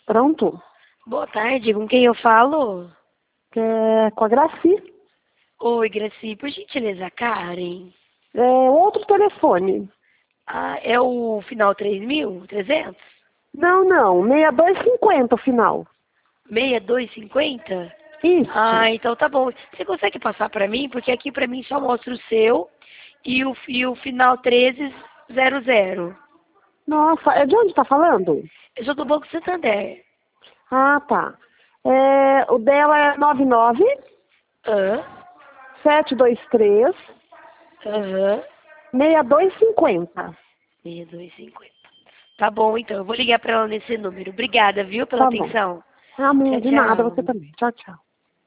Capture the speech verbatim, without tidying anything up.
Pronto. Boa tarde, com quem eu falo? É, com a Graci. Oi, Graci, por gentileza, Karen. É, outro telefone. Ah, é o final três mil, trezentos? Não, não. seis dois cinquenta o final. seis dois cinquenta? Isso. Ah, então tá bom. Você consegue passar pra mim? Porque aqui pra mim só mostra o seu e o, e o final treze zero zero. Nossa, é de onde tá falando? Eu sou do Banco Santander. Ah, tá. É, o dela é nove nove Hã? sete dois três Aham. seis dois cinquenta. seis dois cinquenta. Tá bom, então. Eu vou ligar pra ela nesse número. Obrigada, viu, pela Tá bom. atenção. Amor, Tchau, de nada, tchau. você também. Tchau, tchau.